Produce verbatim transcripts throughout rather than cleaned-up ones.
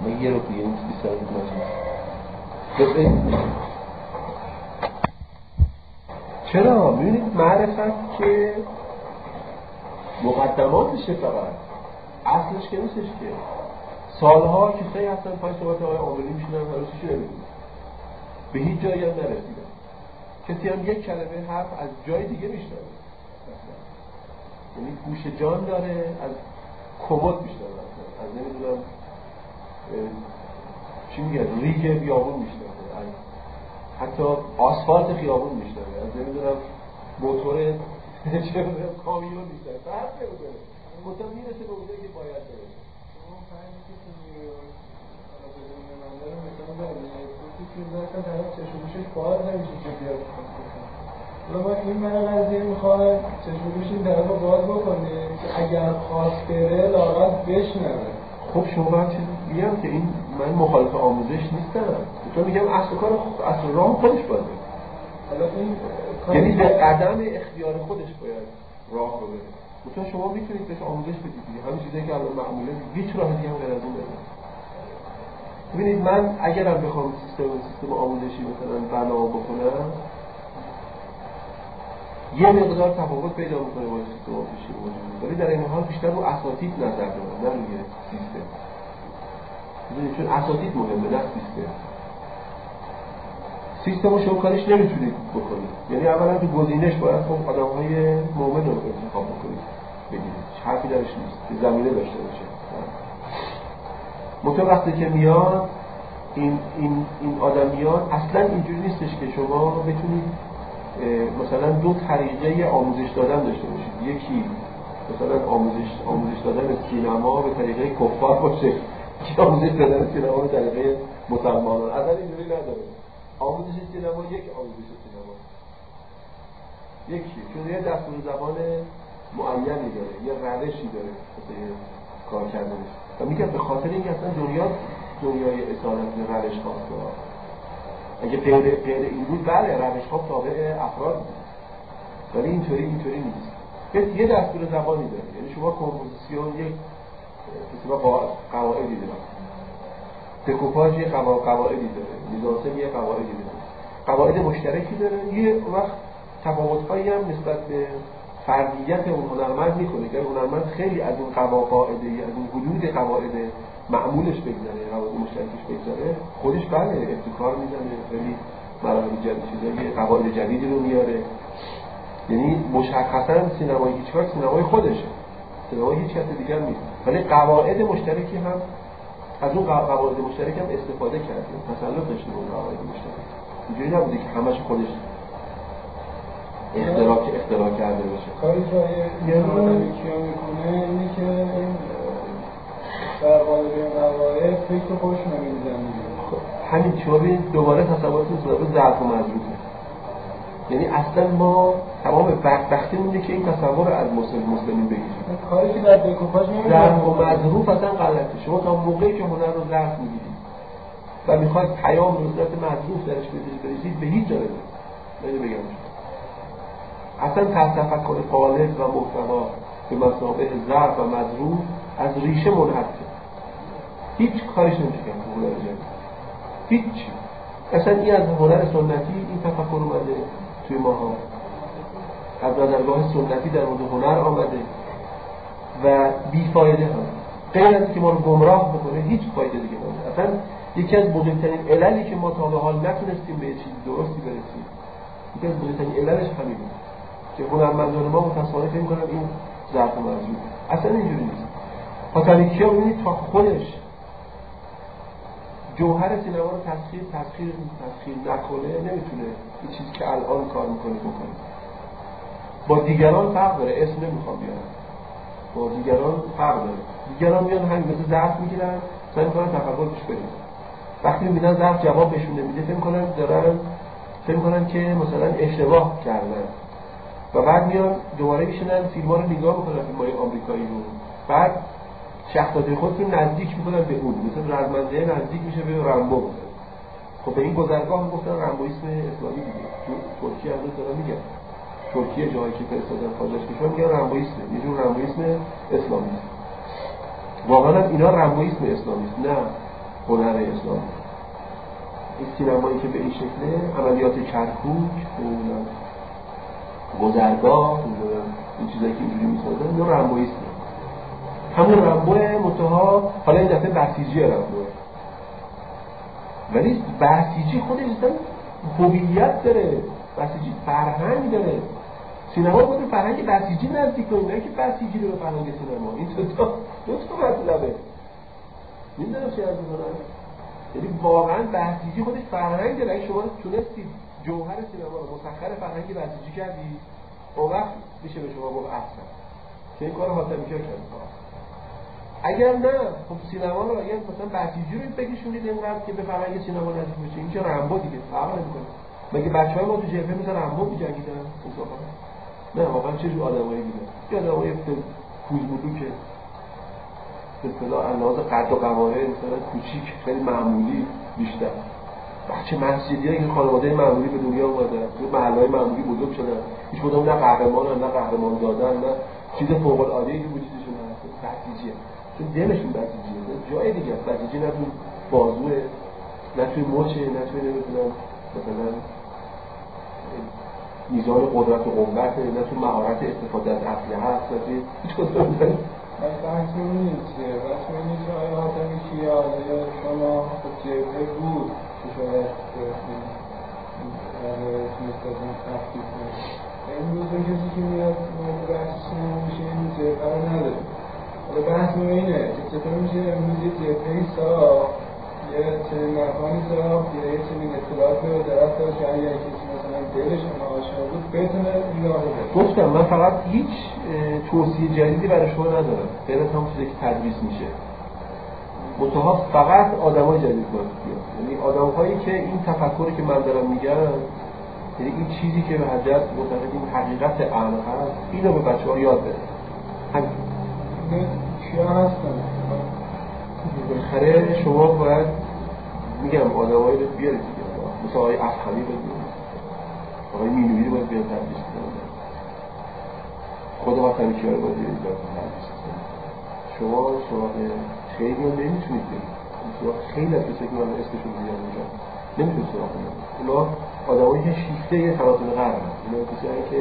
من یه رو دیگه این بیست دقیقه ماجرا. چرا؟ می‌بینید معرفت که مقدماتشه، فقط اصلش که نیستش که. سالها که خیلی هستن پای صحبت آقای عاملی میشینن هرچیشو نمیدونن، به هیچ جایی هم نرسیدن. کسی هم یک کلمه حرف از جای دیگه میشنوه، یعنی گوش جان داره، از کمد میشنوه، از نمیدونم چی میگن ریگ بیابون میشنوه، از حتی آسفالت خیابون میشنوه، از نمیدونم موتور چه میدونم کامیون میشنوه، فرق نمیکنه، مطمئن میرسه به اونجایی که باید برسه. اون فرقی که تو نیویورک حالا بدون من دارم مثلا داریم تو فیلم دارم طرف چشم گوشش باز نمیشه که بیاد حالا ما این من قضیه میخوایم چشم گوش این طرف رو باز بکنیم که اگر خواست بره لاغت بشنوه. خب شما باید چیزی بگم که این من مخالف آموزش نیستم، تو میگم اصل کار اصل راه خودش باید بره، حالا این یعنی به قدم اختیار خودش باید راه رو بره. تو شما میتونید بهش آموزش بدید دیگه، همین چیزایی که الان معموله هیچ راه دیگه هم غیر از اون نمیشه. ببینید من اگرم بخوام سیستم سیستم آموزشی مثلا بنا بکنم یه مقدار تفاوت پیدا میکنه با سیستم آموزشی موجود، ولی در این حال بیشتر رو اساتید نظر دارم نه روی سیستم. ببینید چون اساتید مهمه نه سیستم. سیستم رو شما کارش نمیتونید بکنید، یعنی اولا تو گزینش باید خب آدم‌های مومن رو انتخاب بکنید بگیرید، حرفی درش نیست که زمینه داشته باشه. مطمئن وقتی که میاد این این این آدمیان اصلا اینجوری نیستش که شما بتونید مثلا دو طریقه آموزش دادن داشته باشید، یکی مثلا آموزش آموزش دادن سینما به طریقه کفار باشه، یکی آموزش دادن سینما به طریقه مسلمانان. اصلا اینجوری نداره. آموزش سینما یک آموزش سینما یکی، چون یه دستور زبان معینی داره، یه روشی داره واسه کار کردنش. و میگم به خاطر اینکه اصلا دنیا دنیای اصالت روش خواسته، اگه غیر غیر این بود بله روش ها تابع افراد بود، ولی اینطوری اینطوری نیست. یه یه دستور زبانی داره، یعنی شما کمپوزیسیون یک مثلا قواعدی داره، دکوپاژ یه قواعدی داره، میزانسن یه قواعدی داره، قواعد مشترکی داره. یه وقت تفاوت‌هایی هم نسبت به فردیت اون هنرمند میکنه که هنرمند خیلی از اون قواعد از اون حدود قواعد معمولش بگذره، قواعد مشترکش بگذره، خودش بله ابتکار میزنه، خیلی مراحل جدید چیزایی قواعد جدیدی رو میاره. یعنی مشخصا سینمای هیچکاک سینمای خودشه، سینمای هیچ کس دیگر نیست، ولی قواعد مشترکی هم از اون قواعد مشترک هم استفاده کرده، تسلط داشته به اون قواعد مشترک. اینجوری نبوده که همش خودش اختراع که اختراع کرده باشه. کاری که یه آدمی کیا میکنه اینه که این در قالب این قواعد فکر خوش نمیدن دیگه. همین شما ببینید دوباره تصورات نسبت به ظرف و مظروفه، یعنی اصلا ما تمام بدبختی مونده که این تصور رو از مسلم مسلمین بگیریم. کاری که در دکوپاژ نمیشه ظرف و مظروف اصلا غلطه. شما تا موقعی که هنر رو ظرف میگیرید و میخواید پیام رو صورت مظروف درش برسید به هیچ جا نمیرسید. بگم اصلا تفکر خالق و محتوا به مثابه ظرف و مظروف از ریشه منحرفه، هیچ کارش نمیشه کرد تو هنر جدید، هیچ. اصلا این از هنر سنتی این تفکر اومده توی ماها، از نظرگاه سنتی در مورد هنر آمده و بیفایده هم، غیر از اینکه ما رو گمراه بکنه هیچ فایده دیگه نداره. اصلا یکی از بزرگترین عللی که ما تا به حال نتونستیم به چیز درستی برسیم، یکی از بزرگترین عللش همین بود که هنرمندان ما متأسفانه فکر می‌کنن این ظرف و مظروف. اصلا اینجوری نیست. پاتانیکیا ببینید تا خودش جوهر سینما رو تسخیر تسخیر تسخیر نکنه نمیتونه این چیزی که الان کار میکنه بکنه. با دیگران فرق داره، اسم نمیخوام بیارم، با دیگران فرق داره. دیگران میان همین مثل ظرف میگیرن سعی میکنن تفکر پیش برن، وقتی میبینن ظرف جواب بهشون نمیده فکر میکنن دارن فکر میکنن که مثلا اشتباه کردن و بعد میان دوباره میشنن فیلم‌ها رو نگاه میکنن، فیلم‌های آمریکایی رو، بعد شخصیت خودشون نزدیک میکنن به اون، مثلا رزمنده نزدیک میشه به رامبو. خب به این گذرگاه گفتن رامبویسم اسلامی دیگه. تو ترکیه هم دارن میگن، ترکیه جایی که فرستادن خارج کشور میگن رامبویسم، یه جور رامبویسم اسلامی. واقعا اینا رامبویسم اسلامی است. نه، هنر اسلامی. این سینمایی که به این شکله، عملیات کرکوک، گذرگاه، این چیزایی که اینجوری می‌سازن، اینا رمبوییست. همون رمبوه منتها حالا این دفعه بسیجی رمبوه. ولی بسیجی خودش اصلا هویت داره، بسیجی فرهنگ داره. سینما باید به فرهنگ بسیجی نزدیک کنه، نه که بسیجی رو به فرهنگ سینما. این دو تا دو تا مطلبه. می‌دونم چی از می‌کنم؟ یعنی واقعا بسیجی خودش فرهنگ داره. اگه شما تونستید جوهر سینما رو مسخر فرهنگ بسیجی کردید، اون وقت میشه به شما گفت احسن. که این کارو حاتمی‌کیا کرد. اگر نه، خب سینما رو اگه مثلا بسیجی رو بکشونید اینقدر که به فرهنگ سینما نزدیک بشه، این که رمبو دیگه فرق نمی‌کنه. مگه بچه‌های ما تو جبهه مثلا رمبو می‌جنگیدن؟ انصافا نه، واقعا چه جور آدمایی بودن؟ یه آدمای پوزمودو که به اصطلاح انداز قد و قواره مثلا کوچیک، خیلی معمولی بیشتر. بچه مسجدی‌ها که خانواده معمولی به دنیا اومدن، تو محله‌های معمولی بزرگ شدن. هیچ کدوم نه قهرمانن، نه قهرمان دادن، نه چیز فوق‌العاده‌ای که وجودشون هست. بسیجیه. چون دلشون بسیجیه. جای دیگه بسیجی نه تو بازوه، نه توی مچه، نه توی نمی‌دونم مثلا میزان قدرت و قوت، نه تو مهارت استفاده از اسلحه هست، نه توی هیچ کدوم نیست. بحث نیست که بحث نیست که آیا حاتمی کیه، آیا شما خود جبهه بود که شاید تونست از این تفکیک کنید. امروز اون کسی که میاد مورد بحث سینما میشه این جبهه رو نداره. حالا بحث ما اینه که چطور میشه امروز یه جبهه‌ای ساخت، یه چنین مکانی ساخت، یه چنین اطلاعاتی رو درست داشت، اگر کسی مثلا دلش آشنا بود بتونه این راه رو بره. گفتم من فقط هیچ توصیه جدیدی برای شما ندارم، غیر از همون چیزی که تدریس میشه. منتها فقط آدمای جدید باید بیاد، یعنی آدم‌هایی که این تفکری که من دارم میگم، یعنی این چیزی که به حجت معتقد این حقیقت عمق هست، اینو به بچه‌ها یاد بده. همین کیا هستن؟ بالاخره شما باید میگم آدمایی رو بیارید دیگه، مثل آقای افخمی رو بیارید، آقای مینویی رو باید بیارید تدریس کنید، خود حاتمی کیا رو باید بیارید تدریس کنید. شما سراغ خیلی رو نمیتونید برید، سراغ خیلی از کسی که من اسمشون بیارم اونجا نمیتونید سراغ کنید. اونا آدمایی که شیفته یه تمدن غرب هست، اونا کسایی که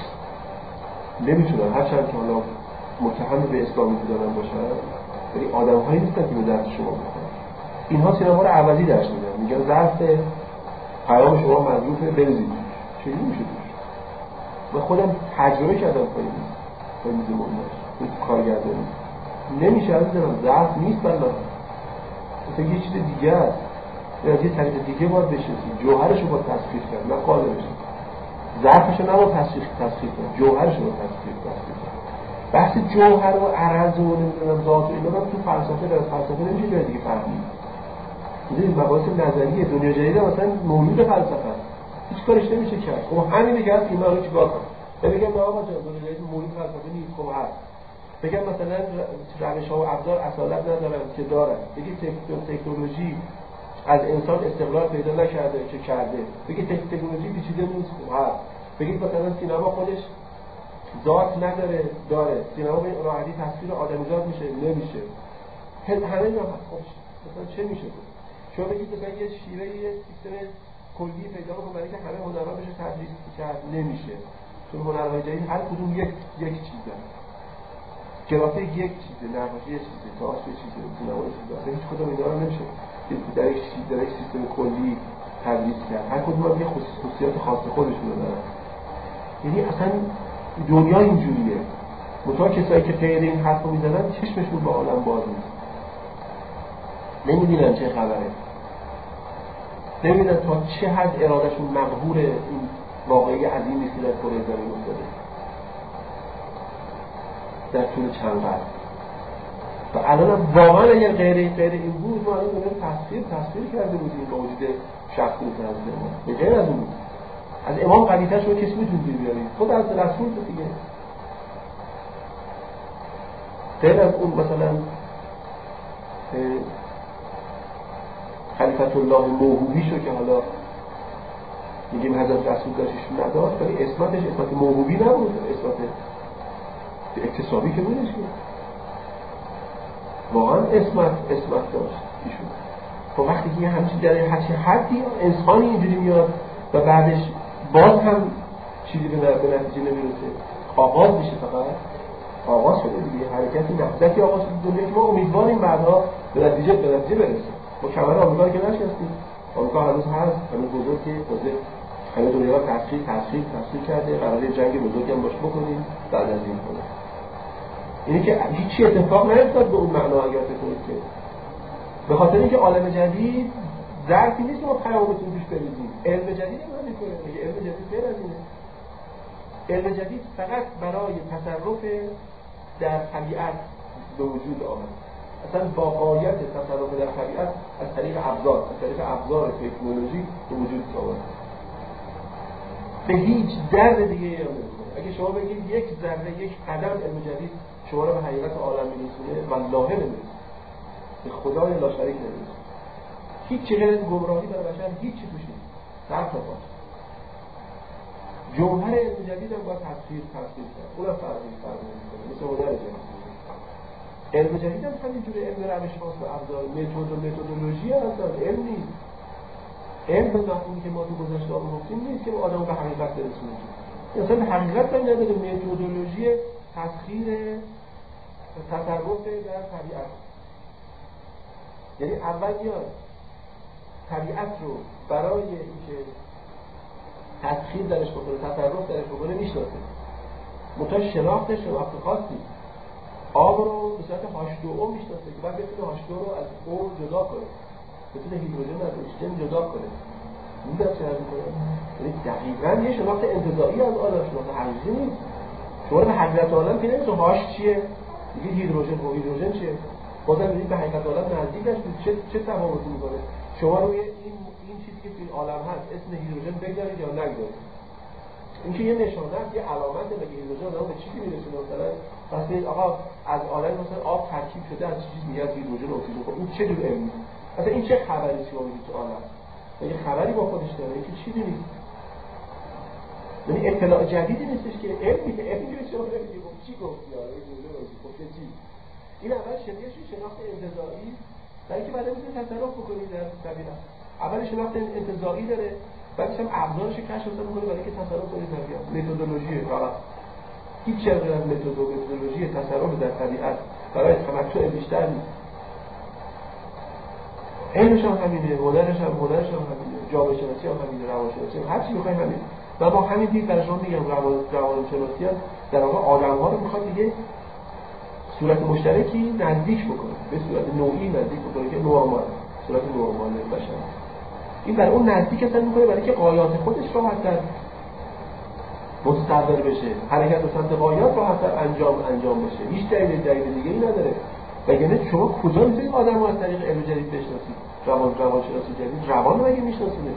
نمیتونن هرچند که حالا متهم به اسلامی بودن باشن، ولی آدم‌هایی نیستن که به دست شما بخورن. اینها سینما رو عوضی درس میدن، میگن ظرف پیام شما مظروفه بریزید. چجوری میشه توش؟ من خودم تجربه کردم پای پای میز مونتاژ، این کارگردانی نمیشه عزیزم، ظرف نیست والله. مثلا یه چیز دیگه است. یا از یه طریق دیگه باید بشه، جوهرش رو باید تصفیه کرد، نه قالبش. ظرفش رو نباید تصفیه تصفیه کرد، جوهرش رو باید تصفیه تصفیه کرد. بحث جوهر و عرض و نمیدونم ذات و اینا تو فلسفه در فلسفه نمیشه جای دیگه فهمید. این مباحث نظریه دنیا جدید مثلا مولود فلسفه است. هیچ کارش نمیشه کرد. خب همین دیگه است که ما رو چیکار کنیم؟ بگم نه آقا جان دنیا جدید مولود فلسفه نیست، خب هست. بگم مثلا روش‌ها و ابزار اصالت ندارن که دارن. بگید تکنولوژی از انسان استقلال پیدا نکرده که کرده. بگید تکنولوژی پیچیده نیست، خب هست. بگید مثلا سینما خودش ذات نداره، داره. سینما به راحتی تصویر آدمیزاد میشه، نمیشه. همه اینا خب مثلا چه میشه بود؟ شما بگید مثلا یه شیوه یه سیستم کلی پیدا کنه برای که همه هنرها بشه تدریس کرد، نمیشه. چون هنرهای جدید هر کدوم یک یک چیزه. گرافیک یک چیزه، نقاشی یک چیزه، تئاتر یک چیزه، سینما یک چیزه. هیچ کدوم اینا رو نمیشه در یک در یک سیستم کلی تدریس کرد. هر کدوم یه خصوصیات خاص خودشون دارن. یعنی اصلا دنیا اینجوریه. منتها کسایی که غیر این حرف رو میزنن چشمشون به عالم باز نیست، نمیدونن چه خبره، نمیدونن تا چه حد ارادهشون مقهور این واقعی عظیمی است که در کره زمین افتاده در طول چند قرن. و الان واقعا اگر غیر غیر این بود ما الان دنیا تصویر تصویر کرده بودیم با وجود شخصیت حضرت ما. به غیر از اون از امام قدیتر شما کسی میتونید بیارید، خود از رسول تو دیگه. غیر از اون مثلا خلیفت الله موهوبی شو که حالا میگیم حضرت رسول داشتش نداشت، ولی اسمتش اسمت موهوبی نبود، اسمت اکتسابی که بودش که واقعا اسمت اسمت داشت ایشون. خب وقتی که همچین در هرچی حدی انسانی اینجوری میاد و بعدش باز هم چیزی به نتیجه نمیرسه، آغاز میشه، فقط آغاز شده دیگه، حرکتی نهضتی آغاز شده دنیا که ما امیدواریم بعدها به نتیجه به نتیجه برسه. ما کمر آمریکا که نشستیم، آمریکا هنوز هست، هنوز بزرگه، بزرگ همه دنیا را تسخیر تسخیر تسخیر کرده، قراره جنگ بزرگی هم باش بکنیم بعد از این کنه. اینی که هیچ اتفاق نیفتاد به اون معنا اگر فکر کنید که به خاطر اینکه عالم جدید ظرفی نیست که ما پیامتون پیش بریزیم. علم جدید هم نمی‌کنه، میگه علم جدید غیر از اینه. علم جدید فقط برای تصرف در طبیعت به وجود آمد. اصلا واقعیت تصرف در طبیعت از طریق ابزار، از طریق ابزار تکنولوژی به وجود آمد. به هیچ ذره دیگه ای هم نمی‌کنه. اگه شما بگید یک ذره، یک قدم علم جدید شما رو به حقیقت عالم می‌رسونه، والله نمی‌رسونه. به خدای لا شریک نمی‌رسونه. هیچ چیزی غیر از گمراهی برای بشر هیچ چیزی توش نیست. در تفاوت. جوهر علم جدید هم باید تفسیر تفسیر کرد. اونم فرقی فرقی می‌کنه. مثل هنر جدید. علم جدید هم همینجوره، علم روش شناسی و ابزار، متد و متدولوژی اصلا علم نیست. علم به مفهومی که ما تو گذشته ها گفتیم نیست که آدمو به حقیقت برسونه. اصلا به حقیقت هم نداره. متدولوژی تسخیر تصرف در طبیعت. یعنی اول میاد طبیعت رو برای اینکه تسخیر درش بکنه، تصرف درش بکنه میشناسه. منتها شناخت شناخت خاصی. آب رو به صورت هاش دو او میشناسه که بعد بتونه هاش دو رو از او جدا کنه، بتونه هیدروژن از اکسیژن جدا کنه. میدونم چه حرفی کنم؟ یعنی دقیقاً یه شناخت انتزاعی از عالم، شناخت حقیقی نیست. شما به حقیقت عالم که نمیشه هاش چیه؟ میگید هیدروژن، و هیدروژن چیه؟ بازم میگید به حقیقت عالم نزدیک هستید. چه چه تفاوتی میکنه؟ شما روی این این چیزی که توی عالم هست اسم هیدروژن بگذارید یا نگذارید. این که یه نشانه است، یه علامت به هیدروژن آدم به چیزی میرسونه. مثلا وقتی آقا از عالم مثلا آب ترکیب شده از چیزی میگه از هیدروژن و اکسیژن، خب این چه جور علمی؟ مثلا این چه خبری شما میگید تو عالم؟ یه خبری با خودش داره، این که چیزی نیست. یعنی اطلاع جدیدی نیستش که علمی که علمی که شما نمیگید خب چی گفت یا هیدروژن رو خب چی؟ این اول شنیدش شناخت انتزاعی، برای که بعد میتونید تصرف بکنید در طبیعت. اول شناخت انتزاعی داره، بعدش هم ابزارش کشف می‌کنه برای که تصرف کنید در طبیعت. متدولوژی فقط هیچ چیزی از متدولوژی تصرف در طبیعت برای تمتع بیشتر نیست. علمش هم همینه، هنرش هم هنرش هم همینه، جامعه شناسی هم همینه، روانشناسی هم هر چی بخواید همینه. و با همین دید در شما میگم روان روانشناسی هم در واقع آدم‌ها رو می‌خواد دیگه صورت مشترکی نزدیک بکنه، به صورت نوعی نزدیک بکنه که نورمال، صورت نورمال بشه. این برای اون نزدیک اصلا میکنه برای که غایات خودش راحت‌تر مستقر بشه، حرکت به سمت غایات راحت‌تر انجام انجام بشه. هیچ دلیل دلیل دیگه ای نداره. وگرنه شما کجا میتونید آدمو از طریق علم جدید بشناسید؟ روان روانشناسی جدید روان رو مگه میشناسید؟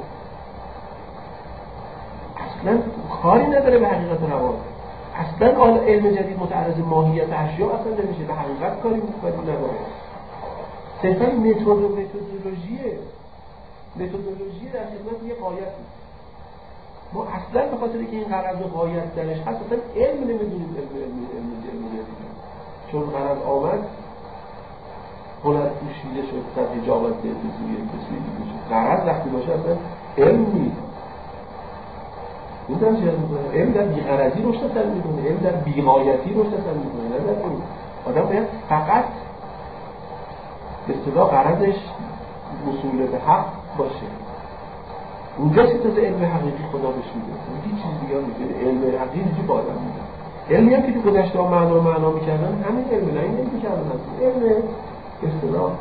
اصلا کاری نداره به حقیقت روان. اصلا آن علم جدید متعرض ماهیت اشیا اصلا نمیشه، به حقیقت کاری میکنه نداره. صرفا متد و متدولوژیه متدولوژی در خدمت یه غایتی. ما اصلا به خاطر که این غرض و غایت درش هست اصلا علم نمیدونیم علم علم علم علم چون غرض آمد هنر پوشیده شد در حجابت به سوی کسوی دیگه شد. غرض وقتی باشه اصلا علم نیست. میدونم چه میکنه؟ علم در بی‌غرضی رشد تن میکنه، علم در بی‌غایتی رشد تن میکنه. نه در این آدم باید فقط به اصطلاح غرضش وصول به حق باشه. اونجاست که تازه علم حقیقی خدا بهش میده. هیچ چیز دیگه نمیده. علم حقیقی با آدم میده. علمی هم که تو گذشته ها معنا معنا میکردن همین علم نه، این علمی کردن هست. علم به اصطلاح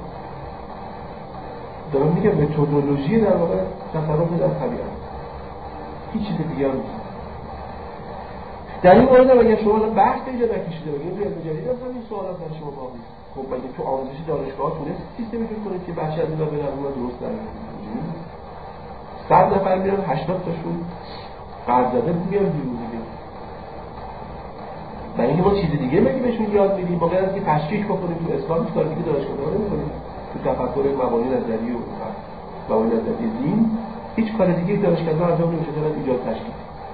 دارم میگم متدولوژی در واقع تصرف در طبیعت. هیچ چیز دیگه هم نیست. در این مورد اگر شما بحث اینجا نکشیده بگید علم جدید هم همین سوالات در شما باقی. خب مگه تو آموزش دانشگاه تونست سیستمی جور کنید که بخش از اینا برن اونها درست درمیاد؟ صد نفر میرن هشتاد تاشون قرض زده میان بیرون دیگه. و اینکه ما چیز دیگه مگه بهشون یاد میدیم با غیر از که تشکیک بکنیم تو اسلام هیچ کار دیگه دانشگاه نمی‌کنیم. تو تفکر مبانی نظری و مبانی نظری دین هیچ کار دیگه دانشگاه انجام نمیشه تا ایجاد تشکیک.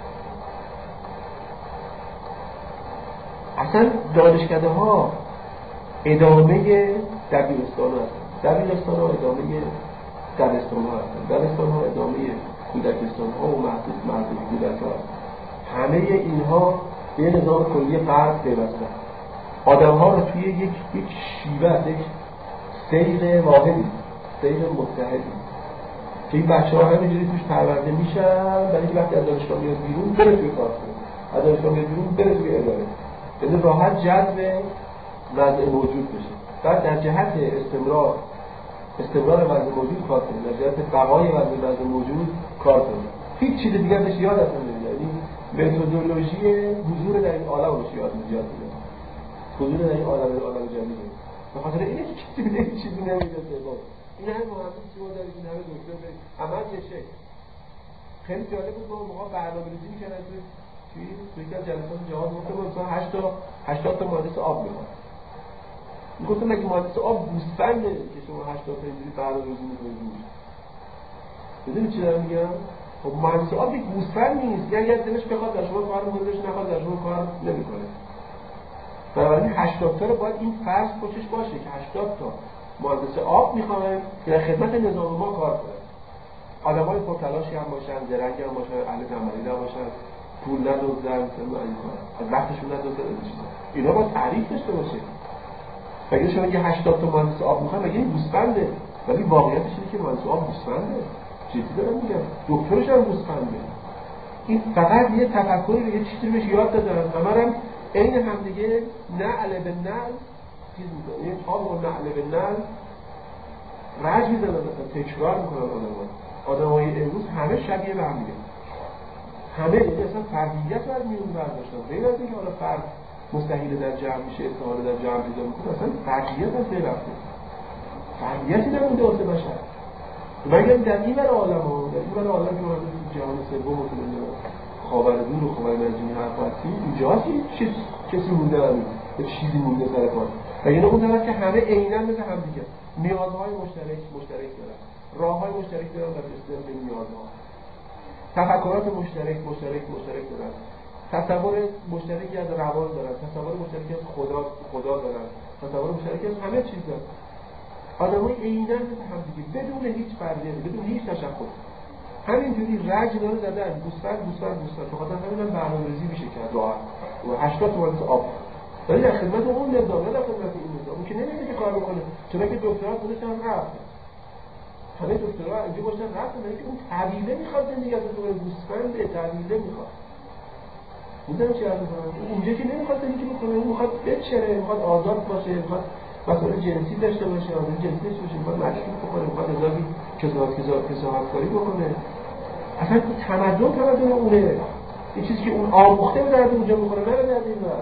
اصلا دانشکده ها ادامه دبیرستان هست. دبیرستان ها ادامه دبستان ها هستن. دبستان ها ادامه کودکستان ها و محدود محدود کودک ها هستن. همه اینها به نظام کلی فرد پیوستن. آدم ها رو توی یک یک شیوه، یک سیل واحدی، سیل متحدی که این بچه ها همینجوری توش پرورده میشن، برای اینکه وقتی از دانشگاه میاد بیرون بره توی کارخونه، از دانشگاه میاد بیرون بره توی اداره، یعنی راحت جذب وضع موجود بشه. بعد در جهت استمرار استمرار وضع موجود کار کنه، در جهت بقای وضع وضع موجود کار کنه. هیچ چیز دیگه ازش یاد نمیاد. یعنی متدولوژی حضور در این عالم رو یاد میاد. حضور در این عالم عالم جدیده. به خاطر اینه که چیزی دیگه چیزی نمیده سبب. این همه مهندس شما دارید، این همه دکتر دارید، عمل یه شکل. خیلی جالب بود ما موقع برنامه‌ریزی می‌کردن توی توی توی یک جلسات جهاد گفتم مثلا هشتاد هشتاد تا مهندس آب می‌خواد. میگفتم اگه مهندس آب گوسفنده که شما هشتاد تا اینجوری برنامه‌ریزی می‌کنید. می‌دونید چی دارم میگم؟ خب مهندس آب یک گوسفند نیست. یعنی اگه دلش بخواد در شما کار کنه، دلش نخواد در شما کار نمی‌کنه. بنابراین هشتاد تا رو باید این فرض پشتش باشه که هشتاد تا مهندس آب می‌خوایم که در خدمت نظام ما کار کنن. آدمای پرتلاشی هم باشن، درنگ هم باشن، اهل تنبلی هم باشن، پول ندزدن، مثلا این کارا، از وقتشون ندزدن. اینا باید تعریف داشته باشه. اگه شما میگه هشتاد تا مهندس آب می‌خوایم، مگه این گوسفنده؟ ولی واقعیتش اینه که مهندس آب گوسفنده. جدی دارم میگم. دکترش هم گوسفنده. این فقط یه تفکری به یه چیزی بهش یاد دادن. همرم عین همدیگه نعل به نعل چیز می‌کنه. این آب و نعل به نعل رج می‌زنن، مثلا تکرار می‌کنن آدم‌ها. آدم‌های امروز همه شبیه به هم دیگه. همه یعنی اصلا فردیت رو از میون برداشتن. غیر از اینکه حالا فرد مستحیل در جمع میشه، استحاله در جمع پیدا می‌کنه، اصلا فردیت از بین رفته. فردیتی نمونده واسه بشر. مگر در این ور عالم‌ها، در این ور عالم که ما تو جهان سوم و خاورمیانه و خاورمیانه حرف هستیم، اینجاست چیز کسی مونده نمید، یه چیزی مونده سر کار. و یعنی اون طرف که همه عیناً مثل هم دیگه، نیازهای مشترک مشترک دارن، راه‌های مشترک دارن در رسیدن به نیازها، تفکرات مشترک مشترک مشترک دارن، تصور مشترکی از روان دارن، تصور مشترکی از خدا خدا دارن، تصور مشترکی از همه چیز دارن. آدمای عیناً مثل هم دیگه، بدون هیچ فردیتی، بدون هیچ تشخص. همینجوری رج داره زدن، گوسفند گوسفند گوسفند. بخاطر همین هم برنامه‌ریزی میشه کرد راحت. و هشتاد تومن آب. ولی در خدمت اون نظام، نه در خدمت این نظام. اون که نمی‌دونه که کار بکنه. چون که دکترا خودش هم رفت. همه دکترا اینجا باشن رفتن، ولی که اون طویله می‌خواد زندگی از اون گوسفند طویله می‌خواد. می‌دونم چی حرف می‌زنم. اونجا که نمی‌خواد زندگی بکنه، اون می‌خواد بچره، می‌خواد آزاد باشه، می‌خواد مسائل جنسی داشته باشه، آزادی جنسی داشته باشه، می‌خواد مشروط بکنه، می‌خواد ازاوی کسافت کسافت کاری بکنه. اصلا تمدن تمدن اونه. یه چیزی که اون آموخته به درد اونجا میخوره، نه به درد این ور.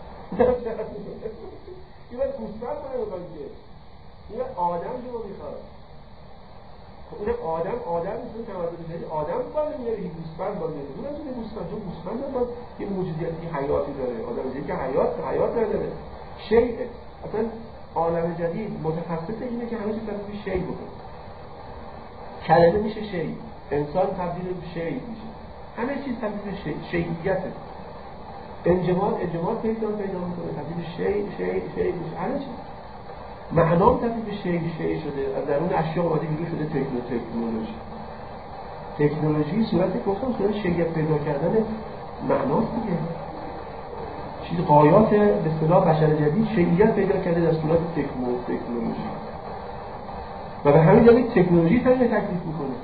این ور گوسفند کنه بخواد دیگه. این ور آدم جو میخواد. اون آدم آدم نیست، اون تمدن جدید آدم باید میاره، یه گوسفند باید میاره. اون از اون گوسفند، چون گوسفند باید یه موجودیتی حیاتی داره. آدم جدید که حیات حیات نداره. شیء. اصلا عالم جدید متخصص اینه که همه چیز تبدیل شیء بکنه. کلمه میشه شیء. انسان تبدیل به شیء میشه. همه چیز تبدیل به شیء، شیئیته. انجماد انجماد پیدا پیدا میکنه، تبدیل به شیء شیء شیء میشه. همه چیز. معنام تبدیل به شیء شیء شده. از درون اشیا اومده بیرون شده تکنولوژی. تکنولوژی صورت گفتم صورت شیء پیدا کردن معناست دیگه. چیز غایات به اصطلاح بشر جدید شیئیت پیدا کرده در صورت تکنولوژی. و به همین دلیل تکنولوژی تغییر تکلیف میکنه.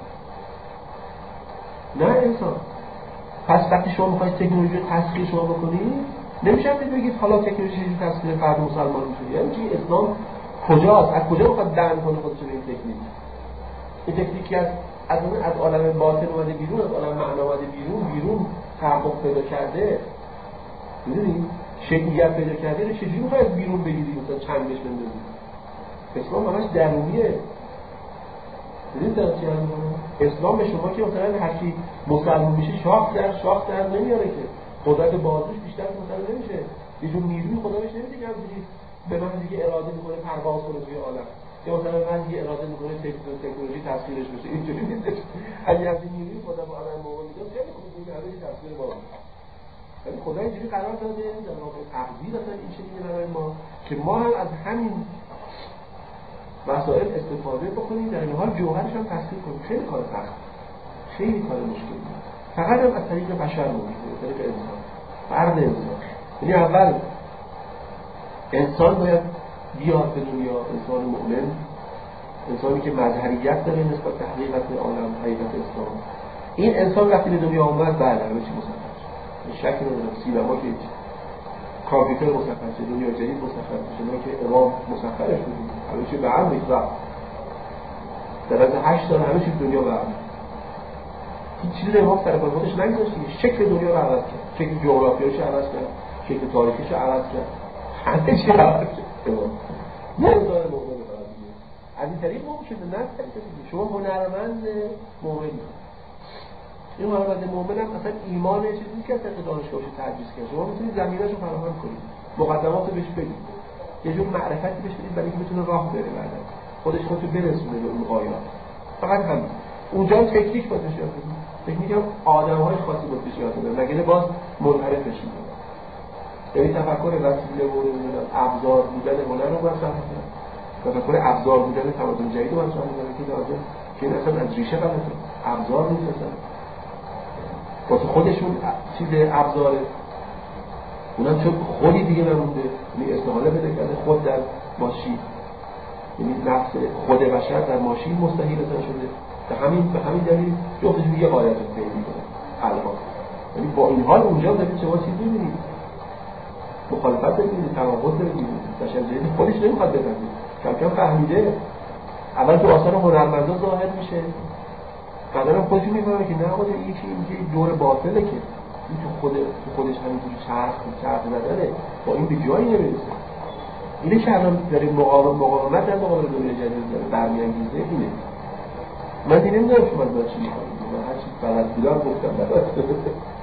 نه انسان. پس وقتی شما میخواید تکنولوژی رو تسخیر شما بکنید، نمیشه بگید حالا تکنولوژی تسخیر فرد مسلمان میشه. یعنی چی؟ اسلام کجاست؟ از کجا میخواد بند کنه خودش به این تکنیک؟ این تکنیکی از از اون از عالم باطن اومده بیرون، از عالم معنا اومده بیرون، بیرون تحقق پیدا کرده. میدونید؟ شکلیت پیدا کرده رو چجوری میخواید بیرون بگیرید مثلا چندش بندازید؟ اسلام همش درونیه. دیدید در چی هم اسلام به شما که مثلا هرچی مسلمان میشه شاخ در شاخ در نمیاره که قدرت بازوش بیشتر مثلا نمیشه، یه جور نیروی خدا بهش نمیده که همینجوری به من دیگه اراده میکنه پرواز کنه توی عالم، یا مثلا من دیگه اراده میکنه تکنولوژی تسخیرش بشه. اینجوری نیست. اگه از این نیروی خدا با عالم موقع میداد خیلی خوب بود، همه چی تسخیر ما. ولی خدا اینجوری قرار داده در واقع تقدیر اصلا این چنینه برای ما که ما هم از همین مسائل استفاده بکنیم، در این حال جوهرش هم تصدیق کنیم خیلی کار سخت، خیلی کار مشکلی، فقط هم از طریق بشر ممکنه، از طریق انسان، فرد انسان. یعنی اول انسان باید بیاد به دنیا، انسان مؤمن، انسانی که مظهریت داره نسبت به حقیقت عالم، حقیقت اسلام. این انسان وقتی به دنیا آمد بعد همه چی مشخص شد. شکی نداره سینما که کامپیوتر مشخص شد، دنیا جدید مشخص شد، ما که امام مسخرش بود، همه چی به هم ریخت. در از هشت سال همه چی دنیا به هم هیچ چیزی رو امام سر پای خودش نگذاشت، شکل دنیا رو عوض کرد، شکل جغرافیایش رو عوض کرد، شکل تاریخیش رو عوض کرد، همه چی رو عوض کرد. نه انسان مؤمن فقط دیگه از این طریق ممکنه، نه از طریق دیگه. شما هنرمند مؤمنی، این هنرمند مؤمن هم اصلا ایمان یه چیزی که از طریق دانشگاهش تدریس کرد. شما میتونید زمینه‌شو فراهم کنید، مقدمات رو بهش بدید، یه جور معرفتی بهش بدید برای اینکه بتونه راه بره، بعدا خودش خودشو برسونه به اون آیات. فقط همین. اونجا تکنیک باید بشه یاد بدید، تکنیک هم آدم‌های خاصی باید بشه یاد بدید، مگه باز منحرفش می‌کنه. یعنی تفکر وسیله و ابزار بودن هنر رو باید فهم کنید، تفکر ابزار بودن تمدن جدید رو باید فهم کنید که لازم که این اصلا از ریشه غلطه، ابزار نیست اصلا، واسه خودشون چیز ابزاره، اونم چون خودی دیگه نمونده، یعنی استحاله بده کرده خود در ماشین، یعنی نفس خود بشر در ماشین مستحیل اصلا شده. به همین به همین دلیل جفتش دیگه قایت رو پیدا می‌کنه الان. یعنی با این حال اونجا دارید شما چیز می‌بینید، مخالفت ببینید، تناقض ببینید، بشر جدید خودش نمی‌خواد بفهمه، کم کم فهمیده. اول تو آثار هنرمندا ظاهر میشه، بعدا هم خودش می‌فهمه که نه آقا این یکی اینجا دور باطله، که این تو خود تو خودش همینجوری چرخ چرخ نداره، با این به جایی نمیرسه. اینه که الان داریم مقاوم مقاومت در مقابل دنیای جدید داره برمیانگیزه. اینه من دیگه نمیدونم شما باید چی می‌خواید، من هر چی بلد بودم گفتم بلد